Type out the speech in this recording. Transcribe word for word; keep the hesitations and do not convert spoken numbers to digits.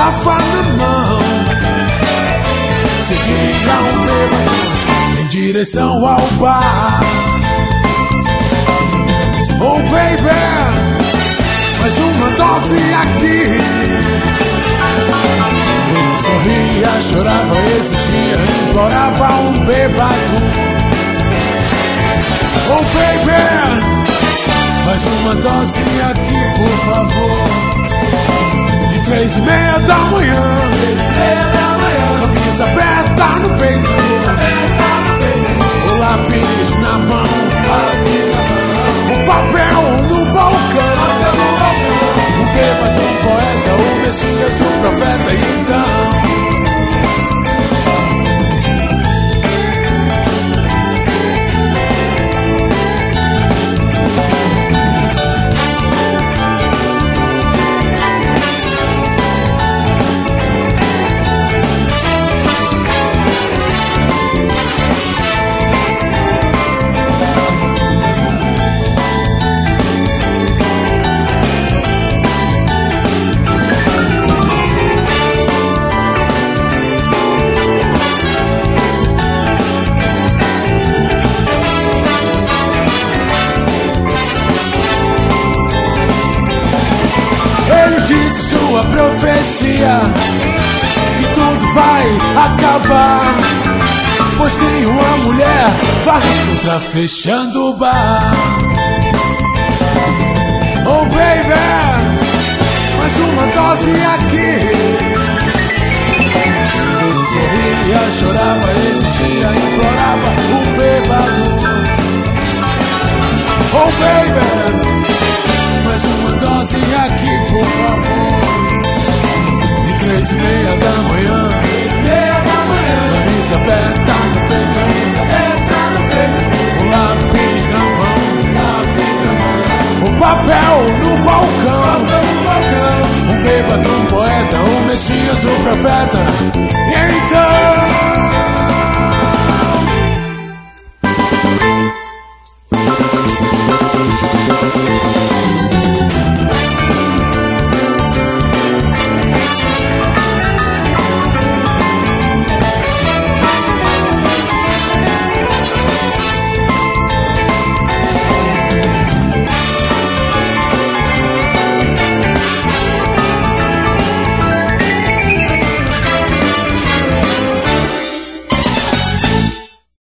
garrafa na mão, seguia um bêbado em direção ao bar. Oh baby, mais uma dose aqui. Sorria, chorava, exigia, implorava um bêbado. Oh baby, mais uma dose aqui, por favor. De três e meia da manhã, camisa aberta no peito, o lápis na mão, o papel no balcão. O bêbado, o poeta, o Messias, o profeta, e então disse sua profecia que tudo vai acabar, pois tem uma mulher varrendo, tá fechando o bar. Oh baby, mais uma dose aqui. Sorria, chorava, exigia, implorava o bêbado. Oh baby, mais uma dose aqui, por favor. De três e meia da manhã, camisa aberta no peito, o lápis na mão, o papel no balcão. Um bêbado, um poeta, um Messias, um profeta. E então